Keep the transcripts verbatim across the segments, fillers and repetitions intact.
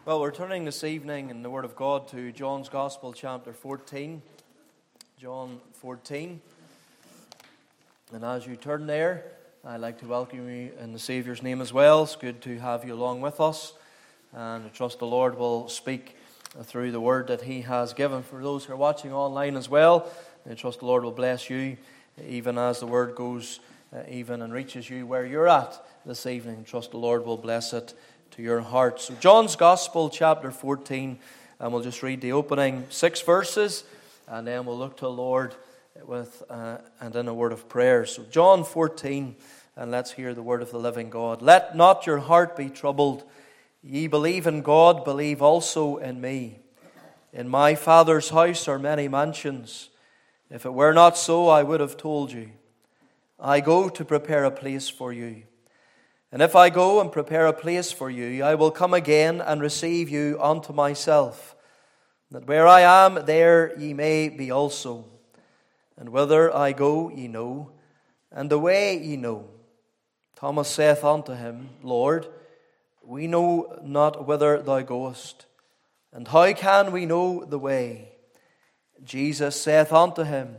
Well, we're turning this evening in the Word of God to John's Gospel, chapter fourteen. John fourteen. And as you turn there, I'd like to welcome you in the Saviour's name as well. It's good to have you along with us. And I trust the Lord will speak through the Word that He has given. For those who are watching online as well, I trust the Lord will bless you, even as the Word goes uh, even and reaches you where you're at this evening. I trust the Lord will bless it to your heart. So John's Gospel, chapter fourteen, and we'll just read the opening six verses, and then we'll look to the Lord with uh, and in a word of prayer. So John fourteen, and let's hear the word of the living God. Let not your heart be troubled. Ye believe in God, believe also in me. In my Father's house are many mansions. If it were not so, I would have told you. I go to prepare a place for you. And if I go and prepare a place for you, I will come again and receive you unto myself, that where I am, there ye may be also. And whither I go, ye know, and the way ye know. Thomas saith unto him, Lord, we know not whither thou goest, and how can we know the way? Jesus saith unto him,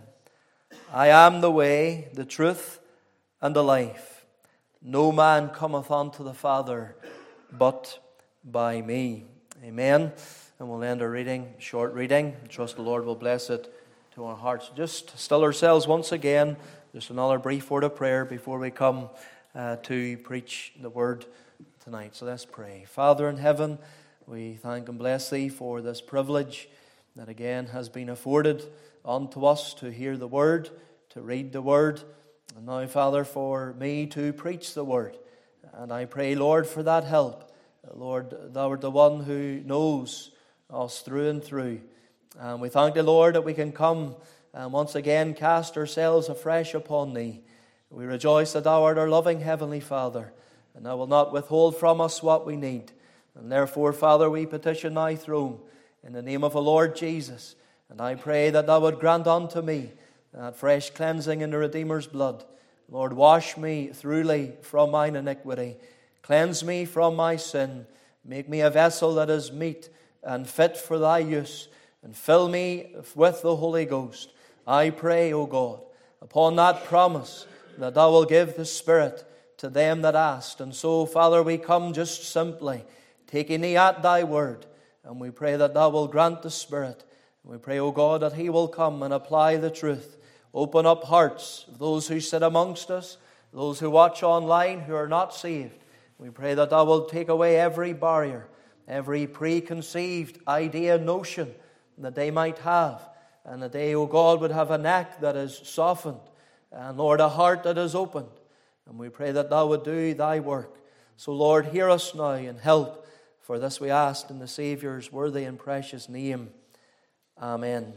I am the way, the truth, and the life. No man cometh unto the Father but by me. Amen. And we'll end our reading, short reading. I trust the Lord will bless it to our hearts. Just still ourselves once again. Just another brief word of prayer before we come uh, to preach the word tonight. So let's pray. Father in heaven, we thank and bless Thee for this privilege that again has been afforded unto us to hear the word, to read the word. And now, Father, for me to preach the word. And I pray, Lord, for that help. Lord, Thou art the one who knows us through and through. And we thank Thee, Lord, that we can come and once again cast ourselves afresh upon Thee. We rejoice that Thou art our loving Heavenly Father, and Thou wilt not withhold from us what we need. And therefore, Father, we petition Thy throne in the name of the Lord Jesus. And I pray that Thou would grant unto me that fresh cleansing in the Redeemer's blood. Lord, wash me thoroughly from mine iniquity. Cleanse me from my sin. Make me a vessel that is meet and fit for Thy use. And fill me with the Holy Ghost. I pray, O God, upon that promise that Thou wilt give the Spirit to them that ask. And so, Father, we come just simply taking Thee at Thy word. And we pray that Thou wilt grant the Spirit. And we pray, O God, that He will come and apply the truth. Open up hearts of those who sit amongst us, those who watch online who are not saved. We pray that Thou wilt take away every barrier, every preconceived idea, notion that they might have. And that they, O God, would have a neck that is softened. And Lord, a heart that is opened. And we pray that Thou would do Thy work. So Lord, hear us now and help. For this we ask in the Saviour's worthy and precious name. Amen.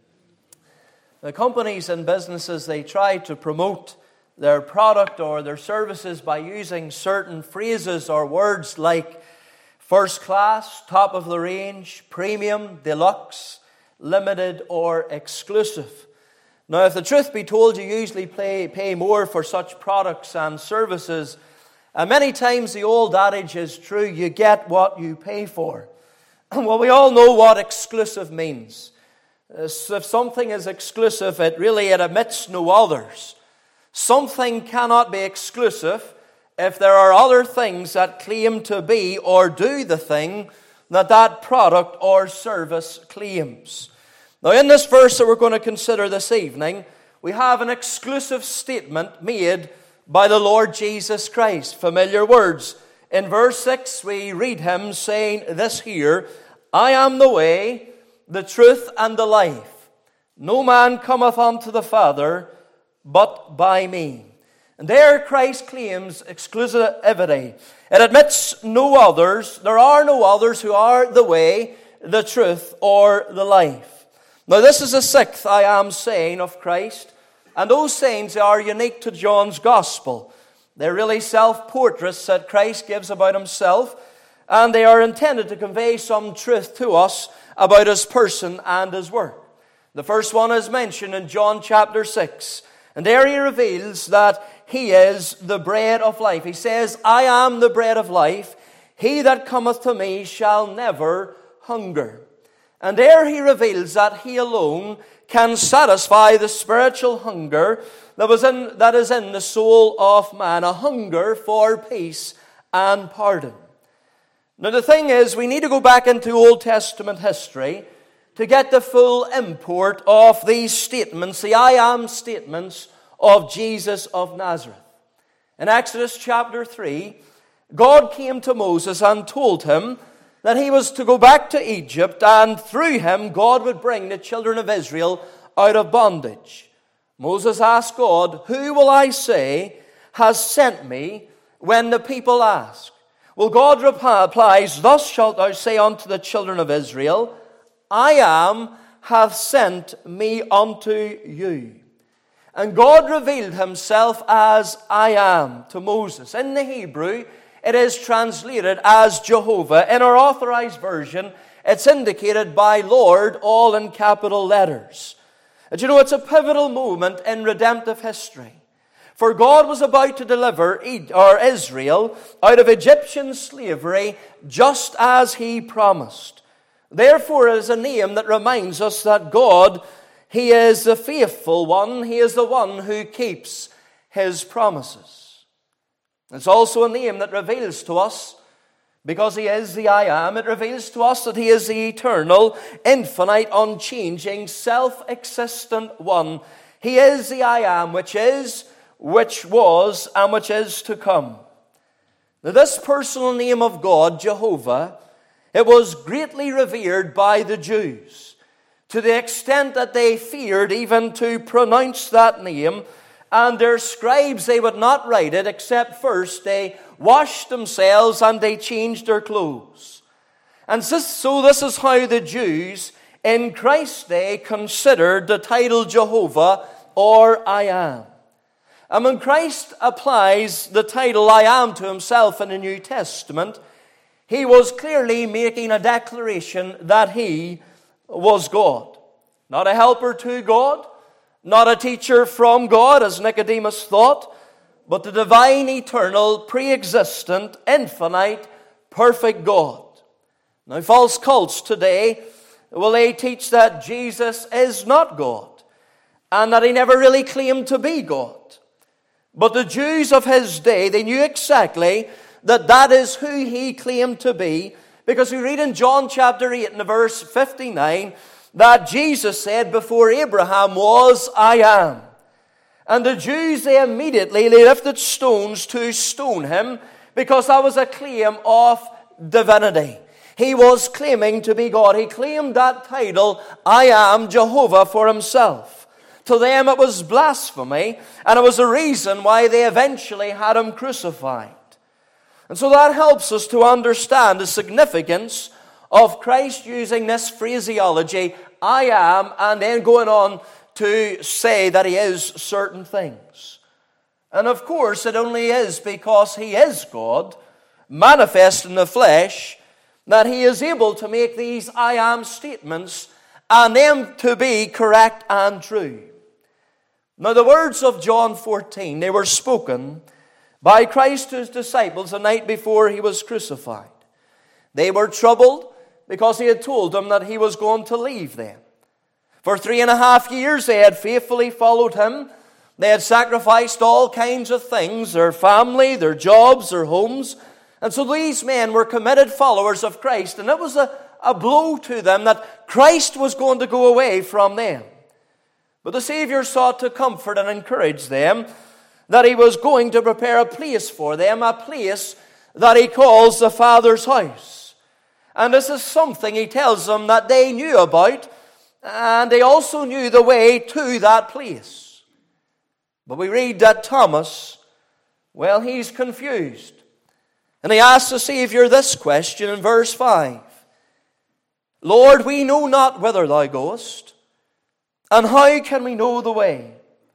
The companies and businesses, they try to promote their product or their services by using certain phrases or words like first class, top of the range, premium, deluxe, limited, or exclusive. Now, if the truth be told, you usually pay, pay more for such products and services. And many times the old adage is true, you get what you pay for. Well, we all know what exclusive means. If something is exclusive, it really it admits no others. Something cannot be exclusive if there are other things that claim to be or do the thing that that product or service claims. Now, in this verse that we're going to consider this evening, we have an exclusive statement made by the Lord Jesus Christ. Familiar words. In verse six, we read Him saying this here, I am the way, the truth, and the life. No man cometh unto the Father but by me. And there Christ claims exclusivity. It admits no others. There are no others who are the way, the truth, or the life. Now this is the sixth I am saying of Christ. And those sayings are unique to John's Gospel. They're really self-portraits that Christ gives about Himself. And they are intended to convey some truth to us about His person and His work. The first one is mentioned in John chapter six. And there He reveals that He is the bread of life. He says, I am the bread of life. He that cometh to me shall never hunger. And there he reveals that he alone can satisfy the spiritual hunger that was in, that is in the soul of man, a hunger for peace and pardon. Now the thing is, we need to go back into Old Testament history to get the full import of these statements, the I am statements of Jesus of Nazareth. In Exodus chapter three, God came to Moses and told him that he was to go back to Egypt, and through him God would bring the children of Israel out of bondage. Moses asked God, "Who will I say has sent me?" when the people ask. Well, God replies, "Thus shalt thou say unto the children of Israel, I am hath sent me unto you." And God revealed himself as I am to Moses. In the Hebrew, it is translated as Jehovah. In our authorized version, it's indicated by Lord, all in capital letters. And you know, it's a pivotal moment in redemptive history. For God was about to deliver Israel out of Egyptian slavery just as he promised. Therefore, it is a name that reminds us that God, he is the faithful one. He is the one who keeps his promises. It's also a name that reveals to us, because he is the I am, it reveals to us that he is the eternal, infinite, unchanging, self-existent one. He is the I am, which is, which was, and which is to come. Now, this personal name of God, Jehovah, it was greatly revered by the Jews, to the extent that they feared even to pronounce that name. And their scribes, they would not write it, except first they washed themselves and they changed their clothes. And so this is how the Jews in Christ's day considered the title Jehovah, or I am. And when Christ applies the title I am to himself in the New Testament, he was clearly making a declaration that he was God. Not a helper to God, not a teacher from God, as Nicodemus thought, but the divine, eternal, pre-existent, infinite, perfect God. Now, false cults today, well, they teach that Jesus is not God, and that he never really claimed to be God. But the Jews of his day, they knew exactly that that is who he claimed to be, because we read in John chapter eight and verse fifty-nine, that Jesus said, "Before Abraham was, I am." And the Jews, they immediately they lifted stones to stone him, because that was a claim of divinity. He was claiming to be God. He claimed that title, I am Jehovah, for himself. To them it was blasphemy, and it was the reason why they eventually had him crucified. And so that helps us to understand the significance of Christ using this phraseology, I am, and then going on to say that he is certain things. And of course, it only is because he is God, manifest in the flesh, that he is able to make these I am statements, and them to be correct and true. Now, the words of John fourteen, they were spoken by Christ to his disciples the night before he was crucified. They were troubled because he had told them that he was going to leave them. For three and a half years they had faithfully followed him. They had sacrificed all kinds of things, their family, their jobs, their homes. And so these men were committed followers of Christ. And it was a, a blow to them that Christ was going to go away from them. But the Savior sought to comfort and encourage them that he was going to prepare a place for them, a place that he calls the Father's house. And this is something he tells them that they knew about, and they also knew the way to that place. But we read that Thomas, well, he's confused. And he asks the Savior this question in verse five. Lord, we know not whither thou goest, and how can we know the way?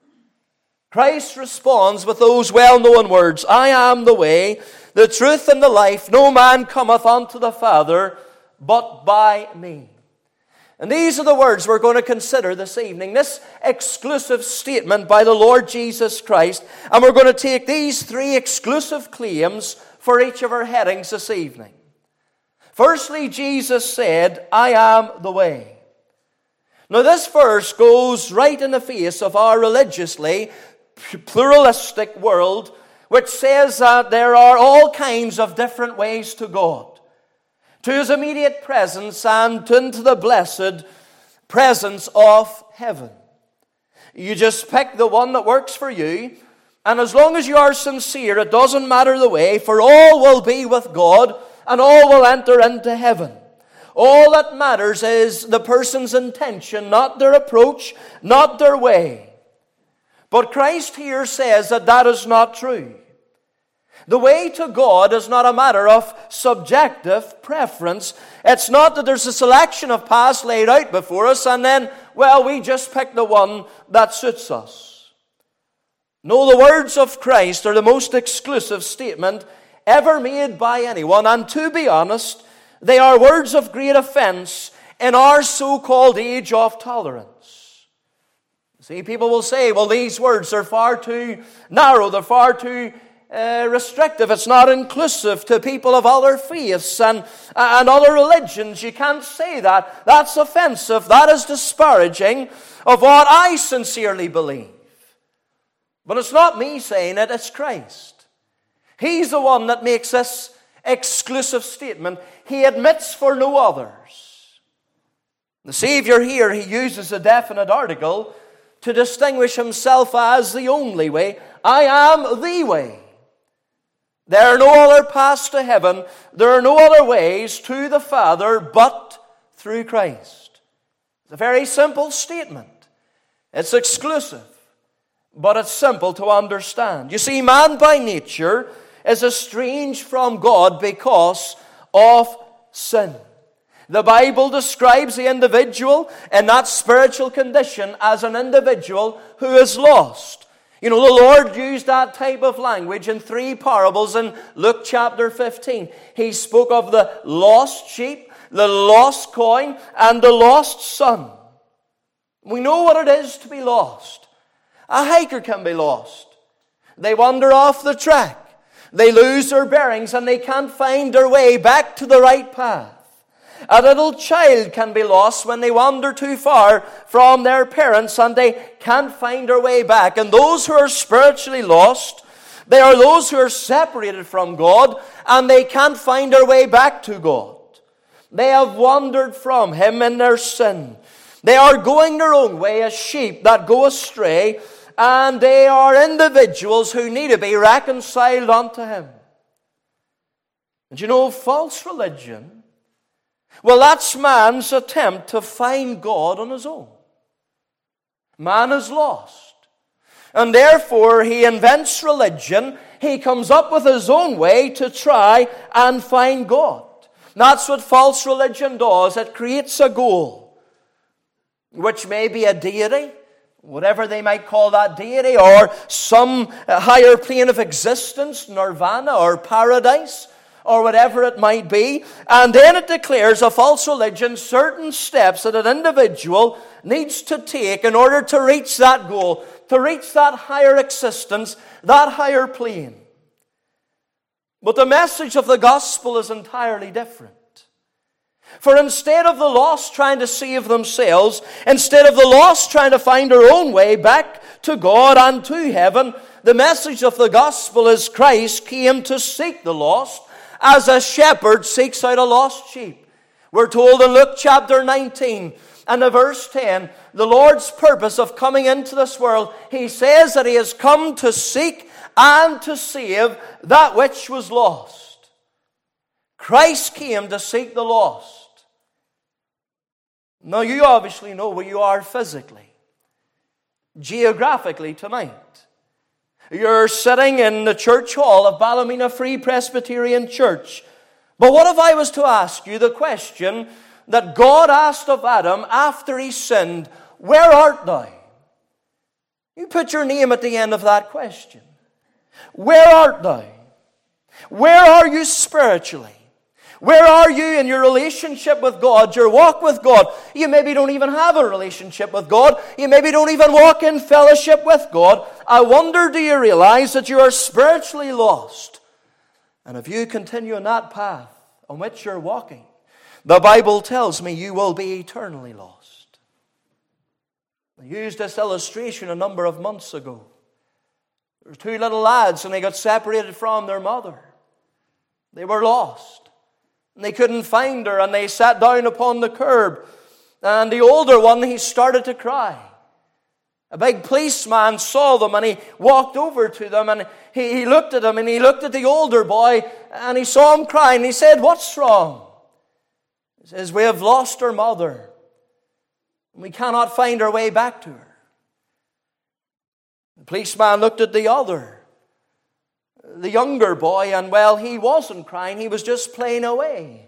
Christ responds with those well-known words, I am the way, the truth, and the life. No man cometh unto the Father but by me. And these are the words we're going to consider this evening, this exclusive statement by the Lord Jesus Christ. And we're going to take these three exclusive claims for each of our headings this evening. Firstly, Jesus said, I am the way. Now this verse goes right in the face of our religiously pluralistic world, which says that there are all kinds of different ways to God, to His immediate presence and into the blessed presence of heaven. You just pick the one that works for you, and as long as you are sincere, it doesn't matter the way, for all will be with God and all will enter into heaven. All that matters is the person's intention, not their approach, not their way. But Christ here says that that is not true. The way to God is not a matter of subjective preference. It's not that there's a selection of paths laid out before us and then, well, we just pick the one that suits us. No, the words of Christ are the most exclusive statement ever made by anyone, and to be honest, they are words of great offense in our so-called age of tolerance. See, people will say, well, these words are far too narrow, they're far too uh, restrictive, it's not inclusive to people of other faiths and, and other religions. You can't say that. That's offensive, that is disparaging of what I sincerely believe. But it's not me saying it, it's Christ. He's the one that makes this exclusive statement. He admits for no others. The Savior here, He uses a definite article to distinguish Himself as the only way. I am the way. There are no other paths to heaven. There are no other ways to the Father but through Christ. It's a very simple statement. It's exclusive, but it's simple to understand. You see, man by nature is estranged from God because of sin. The Bible describes the individual in that spiritual condition as an individual who is lost. You know, the Lord used that type of language in three parables in Luke chapter fifteen. He spoke of the lost sheep, the lost coin, and the lost son. We know what it is to be lost. A hiker can be lost. They wander off the track. They lose their bearings and they can't find their way back to the right path. A little child can be lost when they wander too far from their parents and they can't find their way back. And those who are spiritually lost, they are those who are separated from God and they can't find their way back to God. They have wandered from Him in their sin. They are going their own way as sheep that go astray, and they are individuals who need to be reconciled unto Him. And you know, false religion, well, that's man's attempt to find God on his own. Man is lost. And therefore, he invents religion. He comes up with his own way to try and find God. That's what false religion does. It creates a goal, which may be a deity, whatever they might call that deity, or some higher plane of existence, nirvana or paradise, or whatever it might be. And then it declares a false religion certain steps that an individual needs to take in order to reach that goal, to reach that higher existence, that higher plane. But the message of the gospel is entirely different. For instead of the lost trying to save themselves, instead of the lost trying to find their own way back to God and to heaven, the message of the gospel is Christ came to seek the lost as a shepherd seeks out a lost sheep. We're told in Luke chapter nineteen and the verse ten, the Lord's purpose of coming into this world, He says that He has come to seek and to save that which was lost. Christ came to seek the lost. Now, you obviously know where you are physically, geographically tonight. You're sitting in the church hall of Ballymena Free Presbyterian Church. But what if I was to ask you the question that God asked of Adam after he sinned, where art thou? You put your name at the end of that question. Where art thou? Where are you spiritually? Where are you in your relationship with God, your walk with God? You maybe don't even have a relationship with God. You maybe don't even walk in fellowship with God. I wonder, do you realize that you are spiritually lost? And if you continue on that path on which you're walking, the Bible tells me you will be eternally lost. I used this illustration a number of months ago. There were two little lads and they got separated from their mother. They were lost. And they couldn't find her and they sat down upon the curb. And the older one, he started to cry. A big policeman saw them and he walked over to them and he, he looked at them and he looked at the older boy and he saw him crying. He said, "What's wrong?" He says, "We have lost our mother and we cannot find our way back to her." The policeman looked at the other, the younger boy, and well, he wasn't crying. He was just playing away.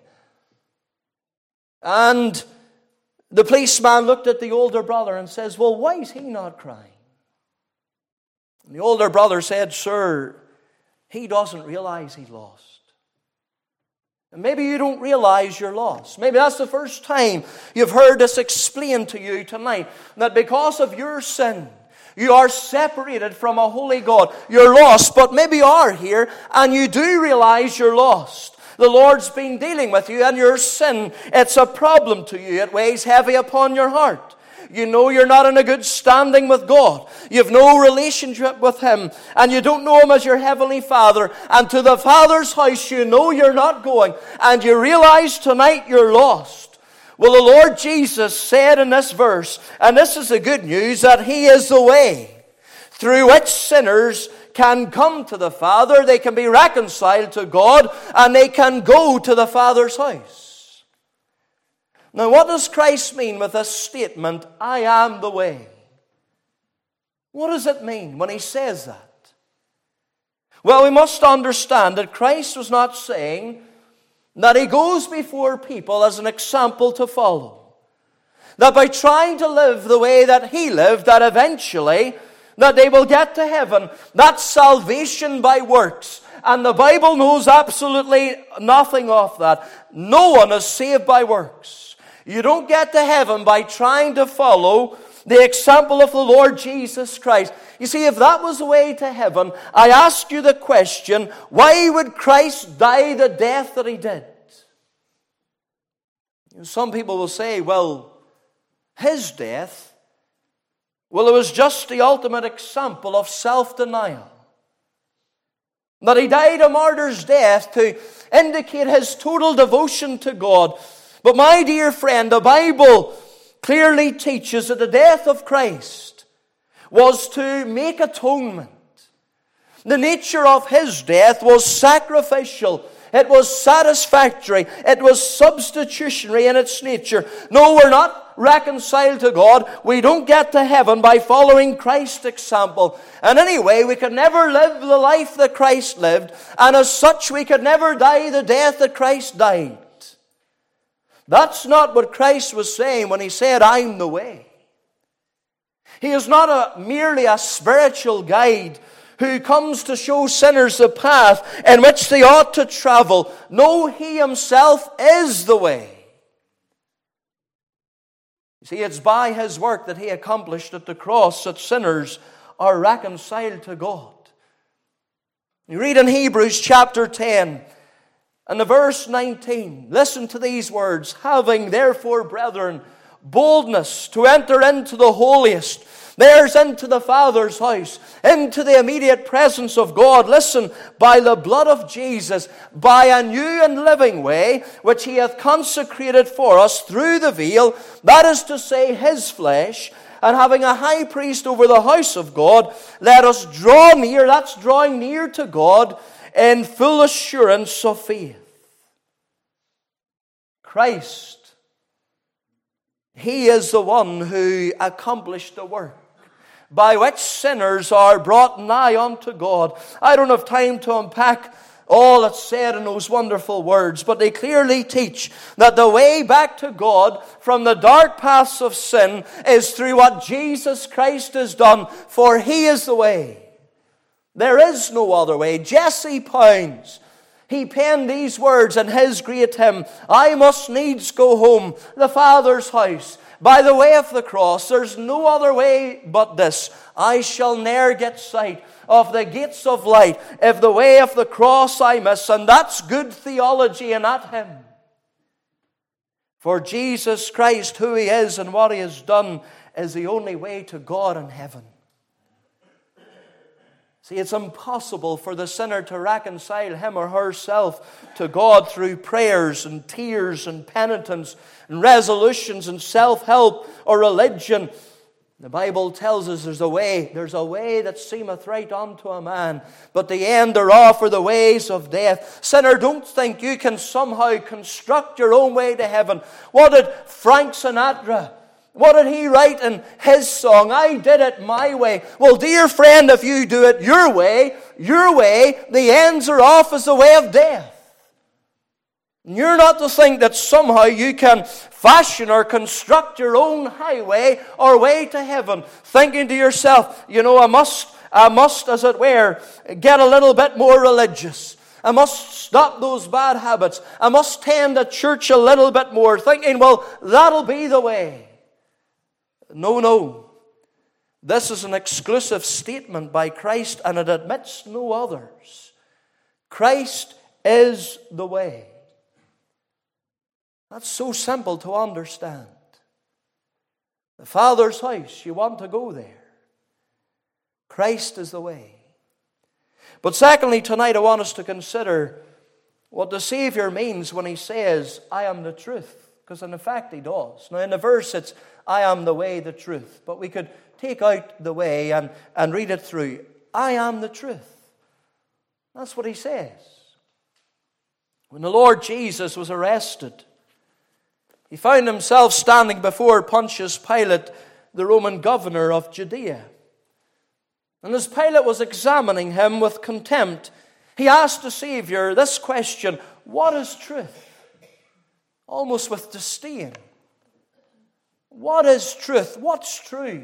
And the policeman looked at the older brother and says, "Well, why is he not crying?" And the older brother said, "Sir, he doesn't realize he's lost." And maybe you don't realize you're lost. Maybe that's the first time you've heard this explained to you tonight, that because of your sin, you are separated from a holy God. You're lost, but maybe you are here and you do realize you're lost. The Lord's been dealing with you and your sin, it's a problem to you. It weighs heavy upon your heart. You know you're not in a good standing with God. You have no relationship with Him. And you don't know Him as your Heavenly Father. And to the Father's house you know you're not going. And you realize tonight you're lost. Well, the Lord Jesus said in this verse, and this is the good news, that He is the way through which sinners can come to the Father, they can be reconciled to God, and they can go to the Father's house. Now, what does Christ mean with this statement, "I am the way"? What does it mean when He says that? Well, we must understand that Christ was not saying that He goes before people as an example to follow. That by trying to live the way that He lived, that eventually that they will get to heaven. That's salvation by works. And the Bible knows absolutely nothing of that. No one is saved by works. You don't get to heaven by trying to follow the example of the Lord Jesus Christ. You see, if that was the way to heaven, I ask you the question, why would Christ die the death that He did? Some people will say, well, His death, well, it was just the ultimate example of self-denial. That He died a martyr's death to indicate His total devotion to God. But my dear friend, the Bible clearly teaches that the death of Christ was to make atonement. The nature of His death was sacrificial. It was satisfactory. It was substitutionary in its nature. No, we're not reconciled to God. We don't get to heaven by following Christ's example. And anyway, we could never live the life that Christ lived. And as such, we could never die the death that Christ died. That's not what Christ was saying when He said, "I'm the way." He is not a, merely a spiritual guide who comes to show sinners the path in which they ought to travel. No, He Himself is the way. You see, it's by His work that He accomplished at the cross that sinners are reconciled to God. You read in Hebrews chapter ten and the verse nineteen. Listen to these words. "Having therefore, brethren, boldness to enter into the holiest." There's into the Father's house, into the immediate presence of God. Listen, "by the blood of Jesus, by a new and living way, which He hath consecrated for us through the veil, that is to say, His flesh, and having a high priest over the house of God, let us draw near," that's drawing near to God, "in full assurance of faith." Christ, He is the one who accomplished the work by which sinners are brought nigh unto God. I don't have time to unpack all that's said in those wonderful words, but they clearly teach that the way back to God from the dark paths of sin is through what Jesus Christ has done, for He is the way. There is no other way. Jesse Pounds, he penned these words in his great hymn, "I must needs go home, the Father's house, by the way of the cross. There's no other way but this. I shall ne'er get sight of the gates of light if the way of the cross I miss." And that's good theology in that hymn. For Jesus Christ, who He is and what He has done, is the only way to God in heaven. See, it's impossible for the sinner to reconcile him or herself to God through prayers and tears and penitence and resolutions and self-help or religion. The Bible tells us there's a way, there's a way that seemeth right unto a man, but the end thereof are the ways of death. Sinner, don't think you can somehow construct your own way to heaven. What did Frank Sinatra, what did he write in his song? I did it my way. Well, dear friend, if you do it your way, your way, the ends thereof is the way of death. You're not to think that somehow you can fashion or construct your own highway or way to heaven, thinking to yourself, you know, I must, I must, as it were, get a little bit more religious. I must stop those bad habits. I must tend to church a little bit more, thinking, well, that'll be the way. No, no. This is an exclusive statement by Christ, and it admits no others. Christ is the way. That's so simple to understand. The Father's house, you want to go there. Christ is the way. But secondly, tonight I want us to consider what the Savior means when He says, I am the truth. Because in effect He does. Now in the verse it's, I am the way, the truth. But we could take out the way and, and read it through. I am the truth. That's what He says. When the Lord Jesus was arrested, He found Himself standing before Pontius Pilate, the Roman governor of Judea. And as Pilate was examining Him with contempt, he asked the Savior this question, what is truth? Almost with disdain. What is truth? What's true?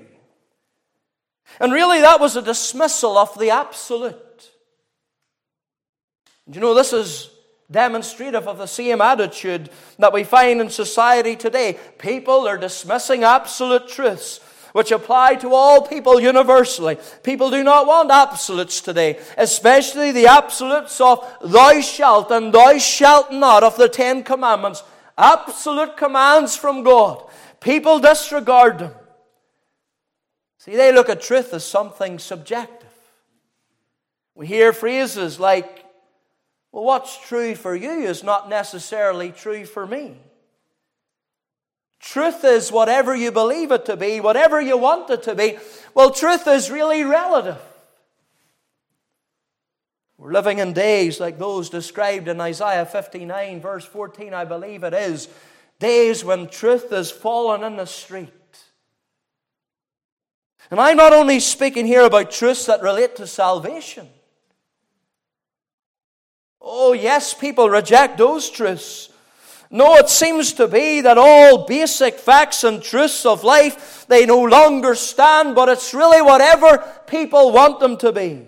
And really that was a dismissal of the absolute. You know, this is demonstrative of the same attitude that we find in society today. People are dismissing absolute truths which apply to all people universally. People do not want absolutes today, especially the absolutes of thou shalt and thou shalt not of the Ten Commandments. Absolute commands from God. People disregard them. See, they look at truth as something subjective. We hear phrases like, well, what's true for you is not necessarily true for me. Truth is whatever you believe it to be, whatever you want it to be. Well, truth is really relative. We're living in days like those described in Isaiah fifty-nine, verse fourteen, I believe it is. Days when truth is fallen in the street. And I'm not only speaking here about truths that relate to salvation. Oh, yes, people reject those truths. No, it seems to be that all basic facts and truths of life, they no longer stand, but it's really whatever people want them to be.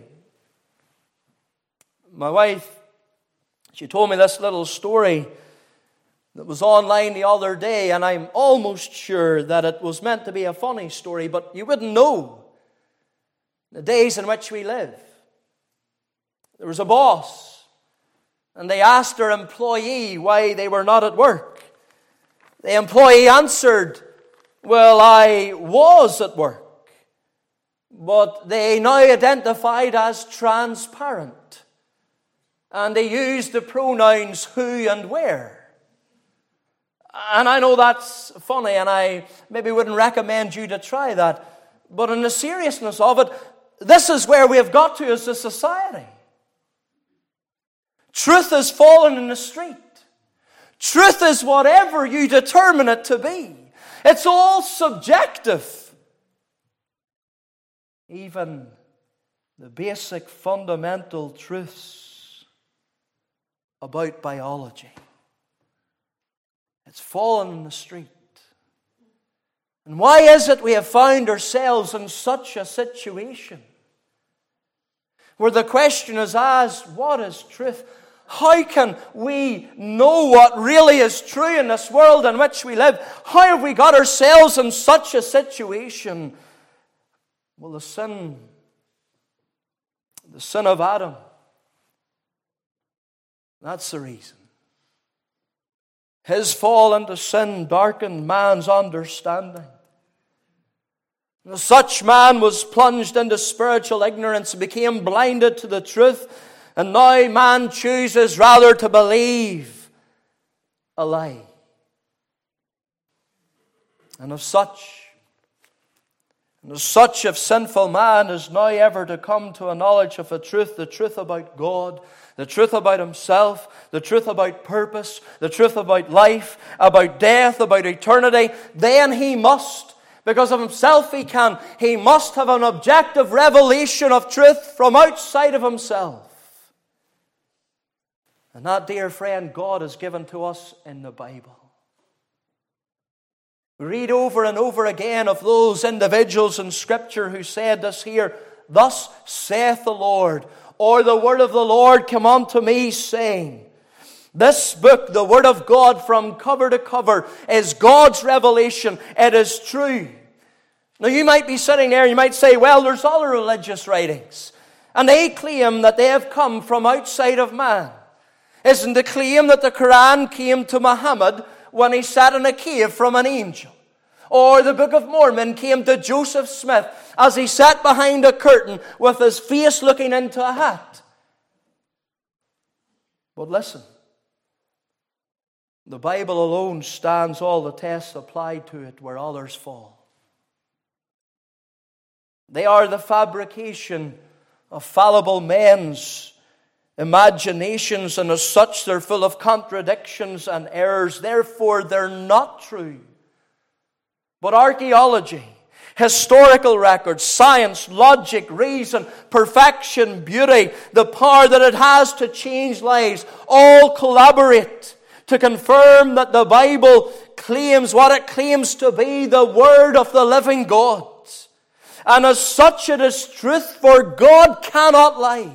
My wife, she told me this little story that was online the other day, and I'm almost sure that it was meant to be a funny story, but you wouldn't know the days in which we live. There was a boss, and they asked their employee why they were not at work. The employee answered, well, I was at work, but they now identified as transparent. And they used the pronouns who and where. And I know that's funny, and I maybe wouldn't recommend you to try that. But in the seriousness of it, this is where we have got to as a society. Truth has fallen in the street. Truth is whatever you determine it to be. It's all subjective. Even the basic fundamental truths about biology. It's fallen in the street. And why is it we have found ourselves in such a situation where the question is asked, what is truth? How can we know what really is true in this world in which we live? How have we got ourselves in such a situation? Well, the sin, the sin of Adam, that's the reason. His fall into sin darkened man's understanding. Such man was plunged into spiritual ignorance and became blinded to the truth. And now man chooses rather to believe a lie. And of such, and as such, if sinful man is now ever to come to a knowledge of a truth, the truth about God, the truth about himself, the truth about purpose, the truth about life, about death, about eternity, then he must, because of himself he can, he must have an objective revelation of truth from outside of himself. And that, dear friend, God has given to us in the Bible. We read over and over again of those individuals in Scripture who said this here, "Thus saith the Lord," or "The word of the Lord came unto me, saying." This book, the Word of God from cover to cover, is God's revelation. It is true. Now you might be sitting there and you might say, well, there's other religious writings, and they claim that they have come from outside of man. Isn't the claim that the Quran came to Muhammad when he sat in a cave from an angel? Or the Book of Mormon came to Joseph Smith as he sat behind a curtain with his face looking into a hat? But listen, the Bible alone stands all the tests applied to it where others fall. They are the fabrication of fallible men's imaginations, and as such they're full of contradictions and errors. Therefore they're not true. But archaeology, historical records, science, logic, reason, perfection, beauty, the power that it has to change lives, all collaborate to confirm that the Bible claims what it claims to be, the Word of the living God. And as such it is truth, for God cannot lie.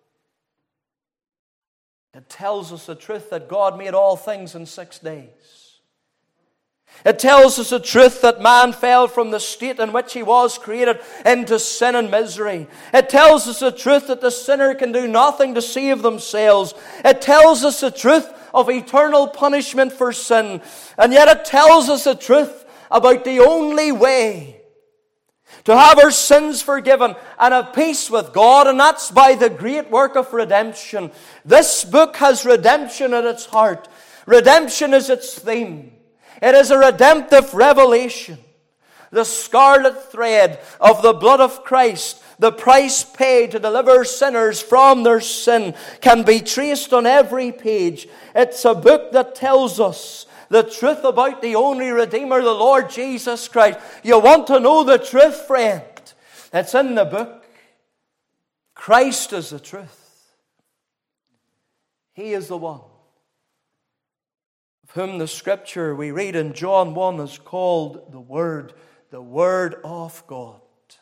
It tells us the truth that God made all things in six days. It tells us the truth that man fell from the state in which he was created into sin and misery. It tells us the truth that the sinner can do nothing to save themselves. It tells us the truth of eternal punishment for sin. And yet it tells us the truth about the only way to have our sins forgiven and have peace with God, and that's by the great work of redemption. This book has redemption at its heart. Redemption is its theme. It is a redemptive revelation. The scarlet thread of the blood of Christ, the price paid to deliver sinners from their sin, can be traced on every page. It's a book that tells us the truth about the only Redeemer, the Lord Jesus Christ. You want to know the truth, friend? It's in the book. Christ is the truth. He is the one of whom the Scripture we read in John one is called the Word, the Word of God.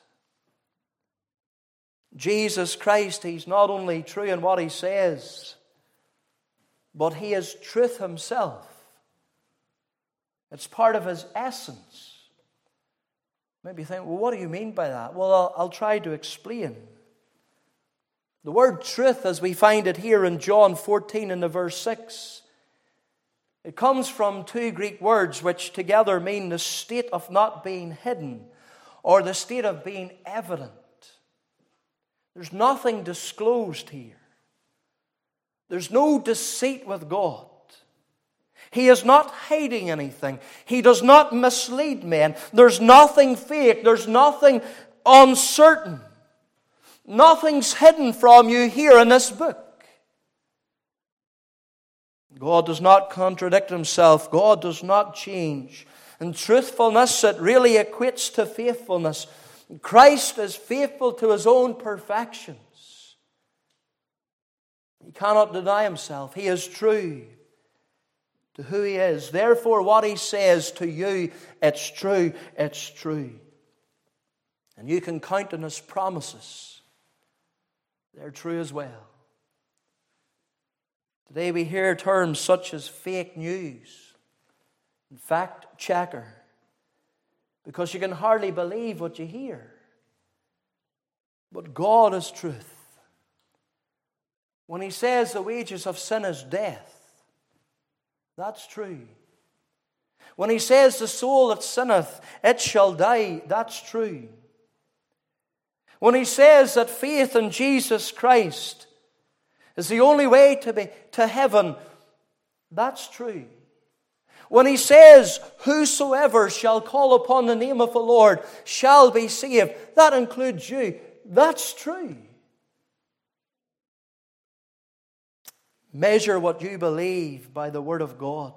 Jesus Christ, He's not only true in what He says, but He is truth Himself. It's part of His essence. Maybe you think, well, what do you mean by that? Well, I'll, I'll try to explain. The word truth, as we find it here in John fourteen in the verse six, it comes from two Greek words which together mean the state of not being hidden or the state of being evident. There's nothing disclosed here. There's no deceit with God. He is not hiding anything. He does not mislead men. There's nothing fake. There's nothing uncertain. Nothing's hidden from you here in this book. God does not contradict Himself. God does not change. And truthfulness, it really equates to faithfulness. Christ is faithful to His own perfections. He cannot deny Himself. He is true to who He is. Therefore, what He says to you, it's true, it's true. And you can count on His promises. They're true as well. Today we hear terms such as fake news and fact checker, because you can hardly believe what you hear. But God is truth. When He says the wages of sin is death, that's true. When he says the soul that sinneth, it shall die, that's true. When he says that faith in Jesus Christ is the only way to be to heaven, that's true. When he says, whosoever shall call upon the name of the Lord shall be saved, that includes you, that's true. Measure what you believe by the Word of God,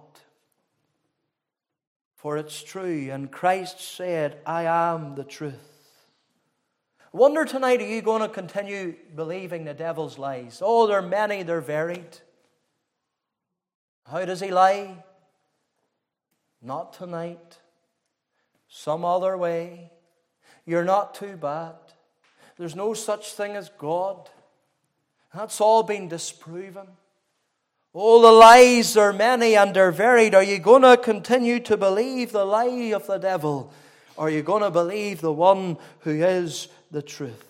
for it's true. And Christ said, I am the truth. I wonder tonight, are you going to continue believing the devil's lies? Oh, they're many, they're varied. How does he lie? Not tonight. Some other way. You're not too bad. There's no such thing as God. That's all been disproven. Oh, the lies are many and they're varied. Are you going to continue to believe the lie of the devil? Or are you going to believe the one who is the truth?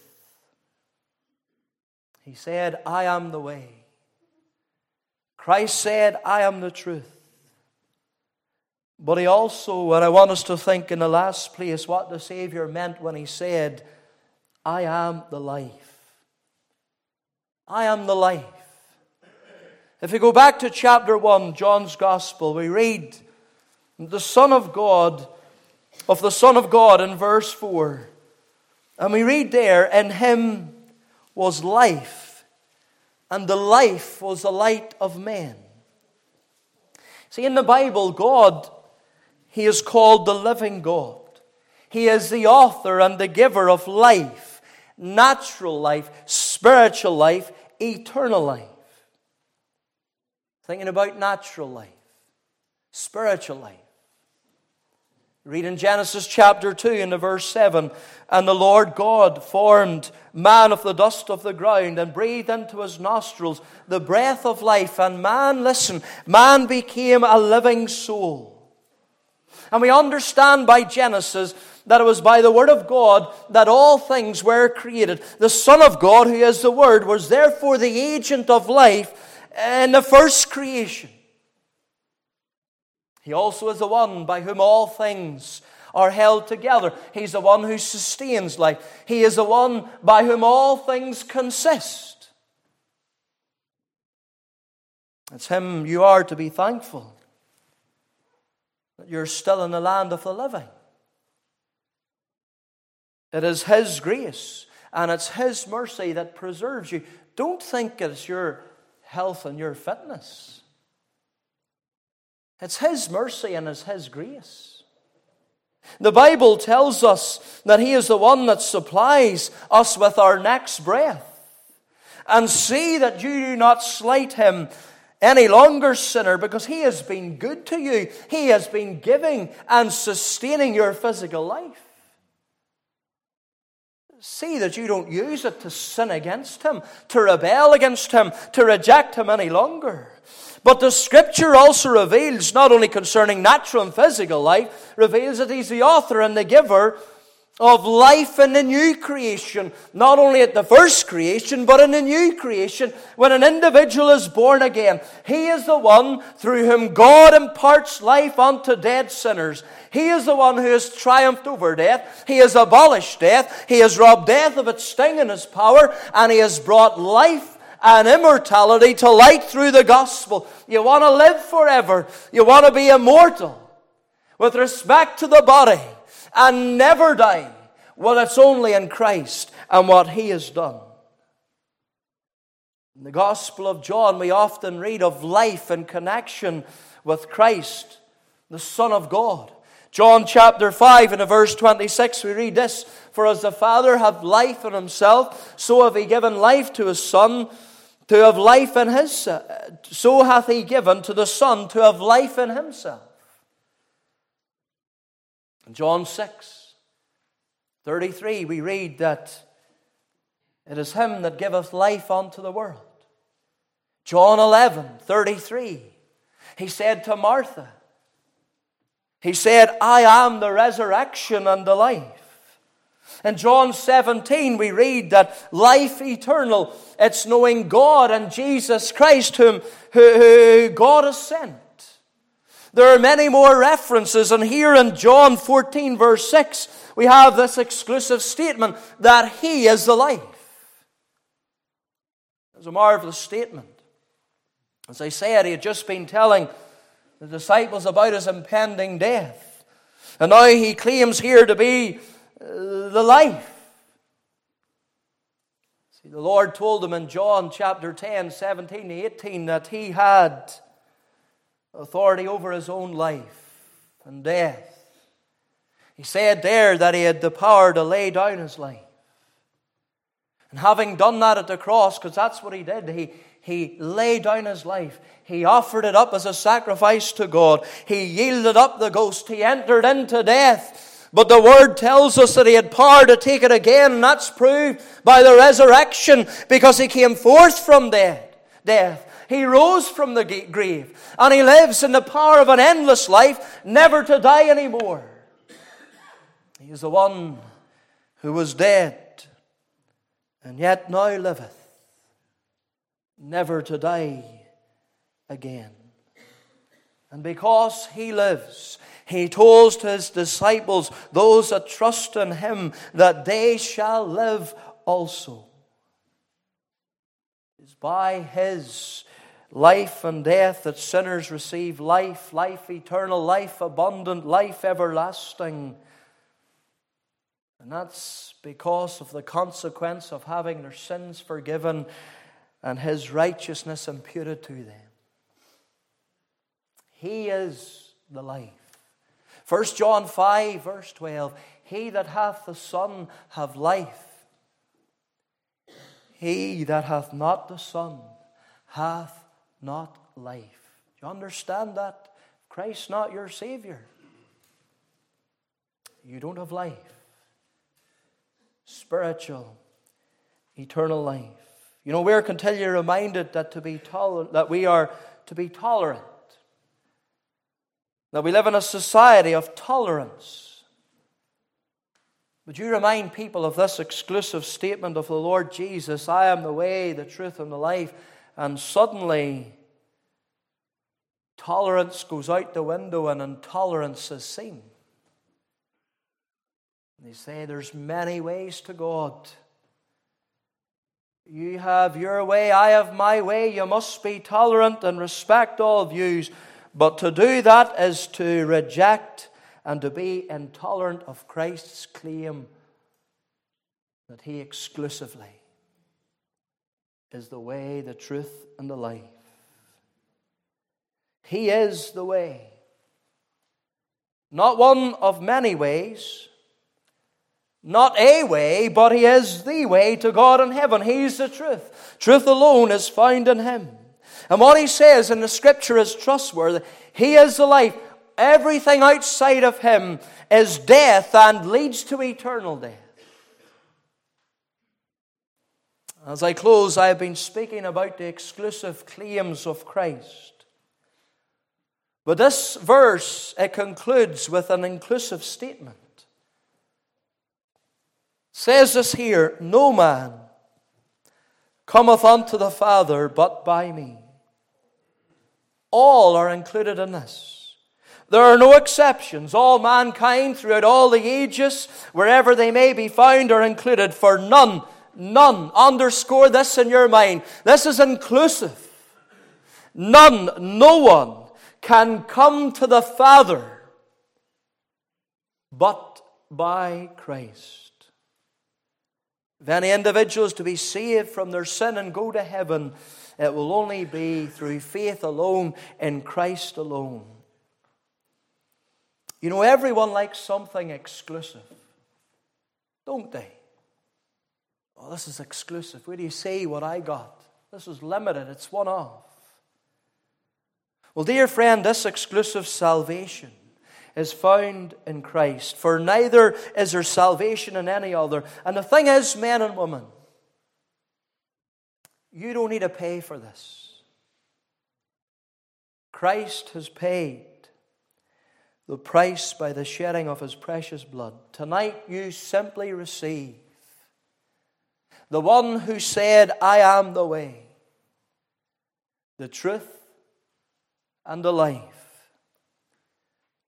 He said, I am the way. Christ said, I am the truth. But he also, and I want us to think in the last place what the Savior meant when he said, I am the life. I am the life. If we go back to chapter one, John's Gospel, we read the Son of God, of the Son of God in verse four. And we read there, in him was life, and the life was the light of men. See, in the Bible, God, he is called the living God. He is the author and the giver of life, natural life, spiritual life, eternal life. Thinking about natural life, spiritual life. Read in Genesis chapter two in the verse seven. And the Lord God formed man of the dust of the ground and breathed into his nostrils the breath of life. And man, listen, man became a living soul. And we understand by Genesis that it was by the Word of God that all things were created. The Son of God, who is the Word, was therefore the agent of life in the first creation. He also is the one by whom all things are held together. He's the one who sustains life. He is the one by whom all things consist. It's him you are to be thankful that you're still in the land of the living. It is his grace and it's his mercy that preserves you. Don't think it's your health and your fitness. It's his mercy and it's his grace. The Bible tells us that he is the one that supplies us with our next breath. And see that you do not slight him any longer, sinner, because he has been good to you. He has been giving and sustaining your physical life. See that you don't use it to sin against him, to rebel against him, to reject him any longer. But the Scripture also reveals, not only concerning natural and physical life, reveals that he's the author and the giver of life in the new creation. Not only at the first creation, but in the new creation, when an individual is born again. He is the one through whom God imparts life unto dead sinners. He is the one who has triumphed over death. He has abolished death. He has robbed death of its sting and its power. And he has brought life and immortality to light through the gospel. You want to live forever. You want to be immortal with respect to the body and never die. Well, it's only in Christ and what he has done. In the Gospel of John, we often read of life in connection with Christ, the Son of God. John chapter five and verse twenty-six, we read this: For as the Father hath life in himself, so hath he given life to his Son, to have life in his, uh, so hath he given to the Son to have life in himself. In John six thirty-three, we read that it is him that giveth life unto the world. John eleven thirty-three, he said to Martha, he said, I am the resurrection and the life. In John seventeen, we read that life eternal, it's knowing God and Jesus Christ, whom who, who God has sent. There are many more references, and here in John fourteen verse six, we have this exclusive statement that He is the life. It's a marvelous statement. As I said, He had just been telling the disciples about His impending death. And now He claims here to be uh, the life. See, the Lord told them in John chapter ten, seventeen to eighteen that He had authority over His own life and death. He said there that He had the power to lay down His life. And having done that at the cross, because that's what He did, He, he laid down His life. He offered it up as a sacrifice to God. He yielded up the ghost. He entered into death. But the Word tells us that He had power to take it again, and that's proved by the resurrection, because He came forth from death. death. He rose from the grave, and He lives in the power of an endless life, never to die anymore. He is the one who was dead, and yet now liveth, never to die again. And because He lives, He told to His disciples, those that trust in Him, that they shall live also. It is by His life and death that sinners receive life, life eternal, life abundant, life everlasting. And that's because of the consequence of having their sins forgiven and His righteousness imputed to them. He is the life. First John five verse twelve, He that hath the Son hath life. He that hath not the Son hath not life. Do you understand that? Christ's not your Savior, you don't have life. Spiritual, eternal life. You know, we're continually reminded that to be tolerant, that we are to be tolerant. That we live in a society of tolerance. Would you remind people of this exclusive statement of the Lord Jesus, I am the way, the truth, and the life, and suddenly tolerance goes out the window and intolerance is seen. They say there's many ways to God. You have your way, I have my way. You must be tolerant and respect all views. But to do that is to reject and to be intolerant of Christ's claim that He exclusively is the way, the truth, and the life. He is the way. Not one of many ways. Not a way, but He is the way to God in heaven. He's the truth. Truth alone is found in Him. And what He says in the Scripture is trustworthy. He is the life. Everything outside of Him is death and leads to eternal death. As I close, I have been speaking about the exclusive claims of Christ. But this verse, it concludes with an inclusive statement. It says this here, no man cometh unto the Father but by me. All are included in this. There are no exceptions. All mankind throughout all the ages, wherever they may be found, are included. For none, none, underscore this in your mind, this is inclusive. None, no one can come to the Father but by Christ. If any individual is to be saved from their sin and go to heaven, it will only be through faith alone in Christ alone. You know, everyone likes something exclusive, don't they? Oh, this is exclusive. Where do you see what I got? This is limited. It's one-off. Well, dear friend, this exclusive salvation is found in Christ. For neither is there salvation in any other. And the thing is, men and women, you don't need to pay for this. Christ has paid the price by the shedding of His precious blood. Tonight you simply receive the one who said, I am the way, the truth, and the life.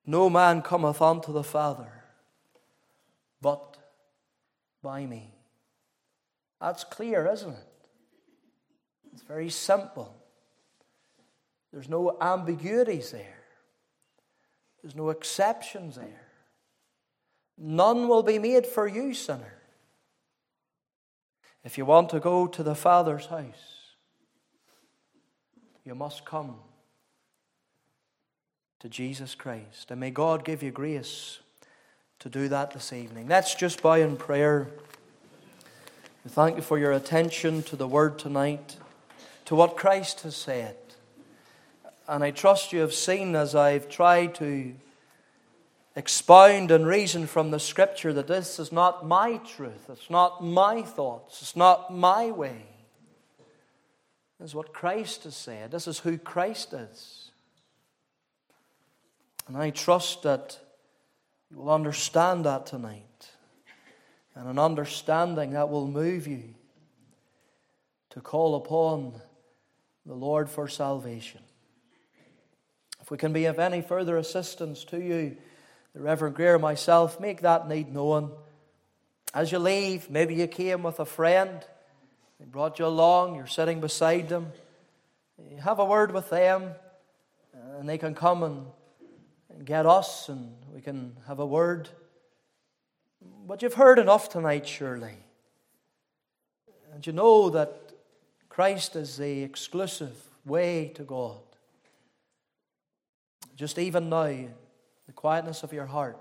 no man cometh unto the Father but by me. That's clear, isn't it? It's very simple. There's no ambiguities there. There's no exceptions there. None will be made for you, sinner. If you want to go to the Father's house, you must come to Jesus Christ. And may God give you grace to do that this evening. Let's just bow in prayer. We thank you for your attention to the Word tonight, to what Christ has said. And I trust you have seen, as I've tried to expound and reason from the Scripture, that this is not my truth, it's not my thoughts, it's not my way. This is what Christ has said. This is who Christ is. And I trust that you will understand that tonight. And an understanding that will move you to call upon the Lord for salvation. If we can be of any further assistance to you, the Reverend Greer, myself, make that need known. As you leave, maybe you came with a friend. They brought you along. You're sitting beside them. You have a word with them, and they can come and, and get us, and we can have a word. But you've heard enough tonight, surely. And you know that Christ is the exclusive way to God. Just even now, the quietness of your heart,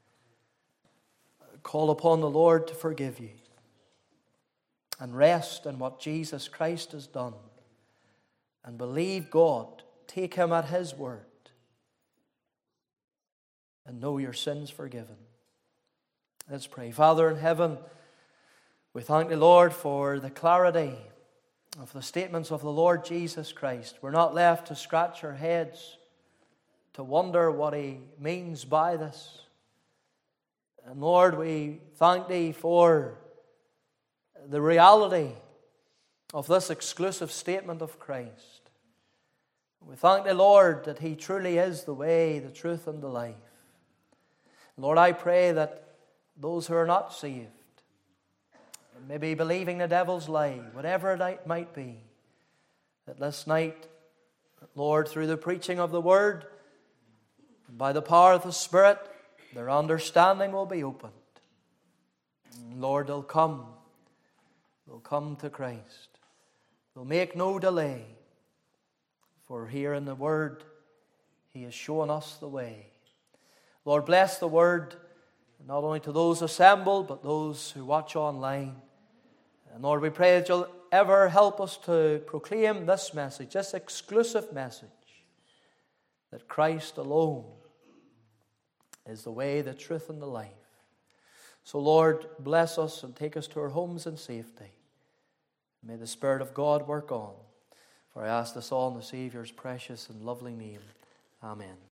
call upon the Lord to forgive you and rest in what Jesus Christ has done and believe God. Take Him at His word and know your sins forgiven. Let's pray. Father in heaven, we thank the Lord for the clarity of the statements of the Lord Jesus Christ. We're not left to scratch our heads to wonder what He means by this. And Lord, we thank Thee for the reality of this exclusive statement of Christ. We thank Thee, Lord, that He truly is the way, the truth, and the life. Lord, I pray that those who are not saved, maybe believing the devil's lie, whatever it might be, that this night, Lord, through the preaching of the Word, by the power of the Spirit, their understanding will be opened. Lord, they'll come. They'll come to Christ. They'll make no delay. For here in the Word, He has shown us the way. Lord, bless the Word, not only to those assembled, but those who watch online. And Lord, we pray that You'll ever help us to proclaim this message, this exclusive message, that Christ alone is the way, the truth, and the life. So, Lord, bless us and take us to our homes in safety. May the Spirit of God work on. For I ask this all in the Saviour's precious and lovely name. Amen.